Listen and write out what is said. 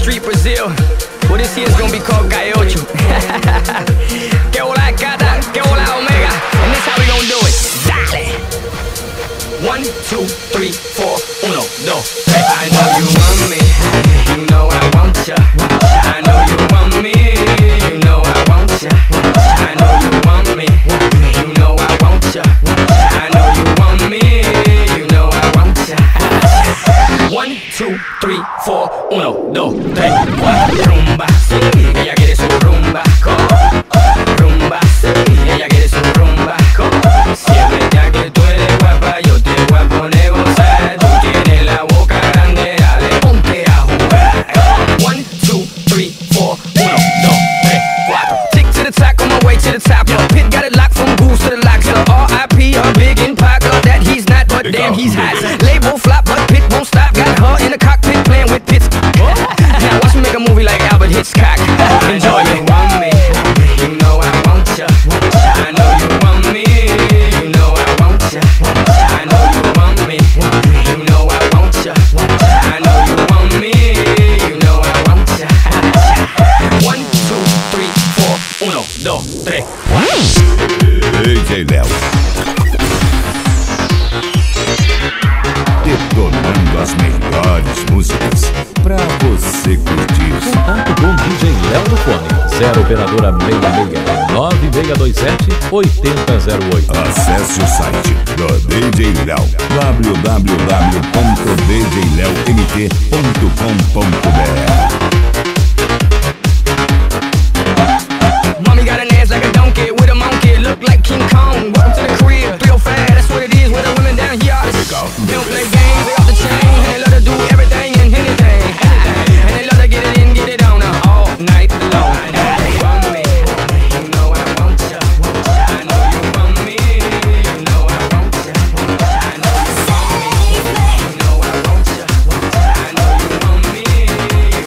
Street, Brazil. Well, this year's gonna be called Gaiocho. Que hola Cata, que hola Omega. And this how we gonna do it. Dale. 1, 2, 3, 4, 1, 2, 3. I know you want me, you know I want ya. I know you want me, you know I want ya. I know you want me, you know I want ya. I know you want me, you know I want ya. 1, 2, 3, 4, 1, 2, 3, 4. Rumba, sí, ella quiere su rumba. Rumba, sí, ella quiere su rumba. Si es verdad que tú eres guapa, yo te voy a poner gozar. Tú tienes la boca grande, dale, ponte a jugar. 1, 2, 3, 4, 1, 2, 3, 4. Tick to the top, on my way to the top. Yo, Pit got it locked from goose to the locks. R.I.P. a big impact. That he's not, but damn, he's hot. Label flop, but Pit won't stop. Got her in the cockpit playing with Pits. Now watch me make a movie like Albert Hitchcock. Enjoy it. You want me, you know I want ya. I know you want me, you know I want ya. I know you want me, you know I want ya. I know you want me, you know I want ya. 1, 2, 3, 4, 1, 2, 3, 4. DJ Léo. Detonando as melhores músicas pra você curtir. Contato com DJ Léo no fone 0 operadora 66 9627 8008. Acesse o site do DJ Léo, Mommy got an ass like a donkey with a monkey, look like King Kong.